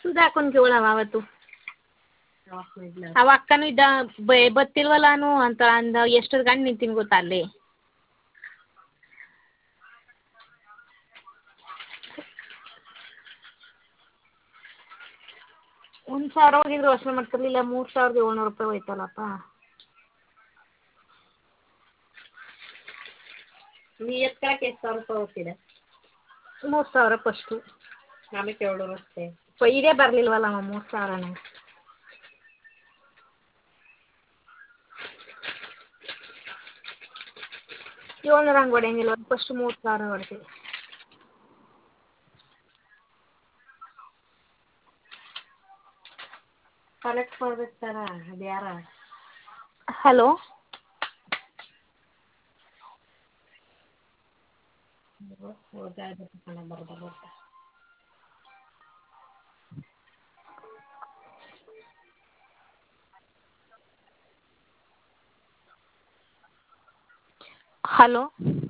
ಸುಧಾಕನ್ ಕೇಳವ ಅವತ್ತು ಅವ ಅಕ್ಕನೂ ಇದ್ದ ಬತ್ತಿಲ್ವಲ್ಲಾನು ಅಂತ ಅಂದ ಎಷ್ಟೊತ್ತು ಗಂಟೆ ನಿಂತೀನಿ ಗೊತ್ತಾ ಅಲ್ಲಿ. $1,000 ಹೋಗಿದ್ರು ಯೋಚನೆ ಮಾಡ್ತಿರ್ಲಿಲ್ಲ, $3,700 ಹೋಯ್ತಲ್ಲಪ್ಪ. ನೀ ಎತ್ಕೊಳಕ್ಕೆ ಎಷ್ಟು ಸಾವಿರ ರೂಪಾಯಿ ಹೋಗ್ತಿದೆ? 3,000 ಫಸ್ಟು, ಆಮೇಲೆ 2 ಅಷ್ಟೇ. ಇದೇ ಬರಲಿಲ್ವಲ್ಲಮ್ಮ 3,000ನೇ. $700 ಹಂಗೆ ಹೊಡೆಯಂಗಿಲ್ಲ, ಫಸ್ಟ್ 3,000 ಹೊಡ್ತೀವಿ. ಕಲೆಕ್ಟ್ ಮಾಡ್ಬಿಡ್ತಾರ ಅದು ಯಾರ? Hello, hello.